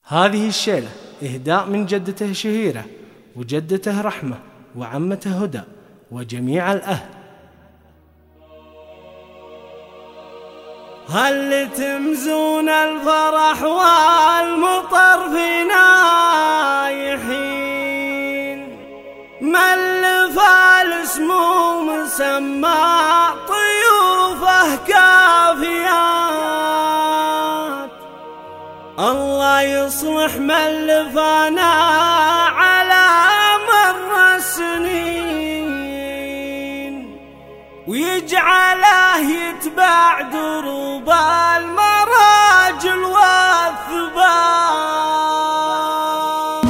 هذه الشيلة إهداء من جدته شهيرة وجدته رحمة وعمته هدى وجميع الأهل. هل تمزون الفرح والمطر في نايحين، ملف الاسمو مسمى طيوفه كافيات، الله يصلح ملفنا على مر السنين، ويجعله يتبع دروب المراجل والثبات.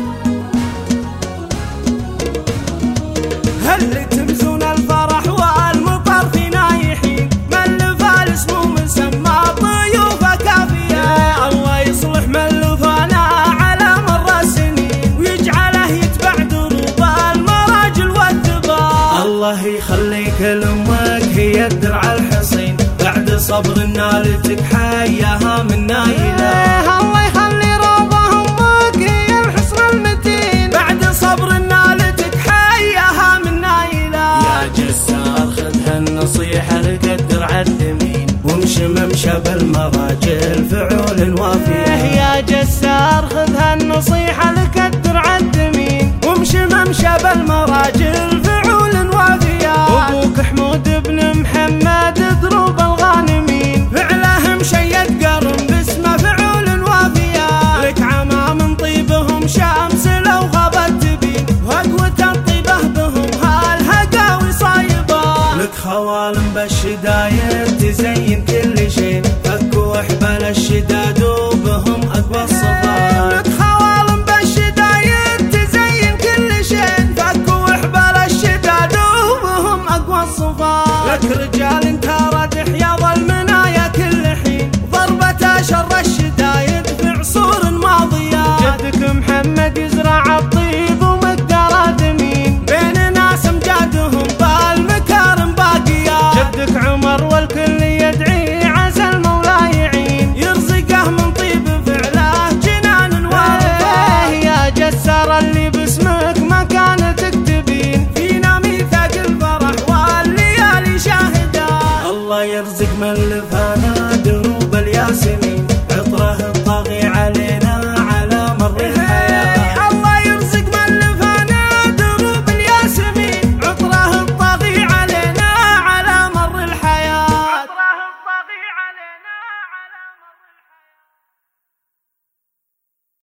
هل تمزون الفرح والمطر في نايحين، ملف الاسمو مسمى طيوفه كافية، الله يصلح ملفنا على مر السنين، ويجعله يتبع دروب المراجل والثبات. الله يخليك لأمك هي الدرع الحصين، بعد صبر نالتك حياها من نايلة. الله يخلي روضة أمك هي الحصن المتين، بعد صبر نالتك حياها من نايلة. يا جسار خذها النصيحة لك الدرع الثمين، وامشي ممشى بالمراجل فعول وافية. يا جسار خذها النصيحة لك الدرع الثمين، وامشي ممشى بالمراجل فعول وافية. أبوك حمود بن محمد دروب الغانمين، فعله مشيد قرن باسمه فعول وافية. لك عمام طيبهم شمس لو غابت تبين، وقوة الطيبة بهم هالهقاوي صايبة. لك خوالم بالشدايد تزين كل شيء، فكوا حبال الشداد وبهم أقوى الصبر.